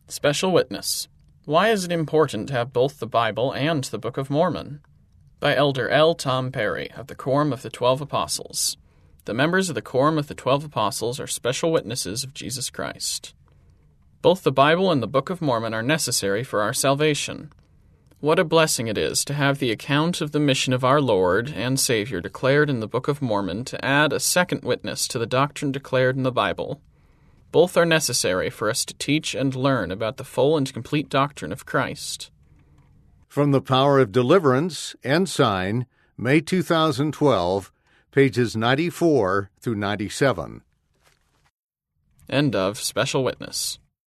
Special Witness. Why is it important to have both the Bible and the Book of Mormon? By Elder L. Tom Perry of the Quorum of the 12 Apostles. The members of the Quorum of the 12 Apostles are special witnesses of Jesus Christ. Both the Bible and the Book of Mormon are necessary for our salvation. What a blessing it is to have the account of the mission of our Lord and Savior declared in the Book of Mormon to add a second witness to the doctrine declared in the Bible. Both are necessary for us to teach and learn about the full and complete doctrine of Christ. From The Power of Deliverance, Ensign, May 2012, pages 94 through 97. End of Special Witness.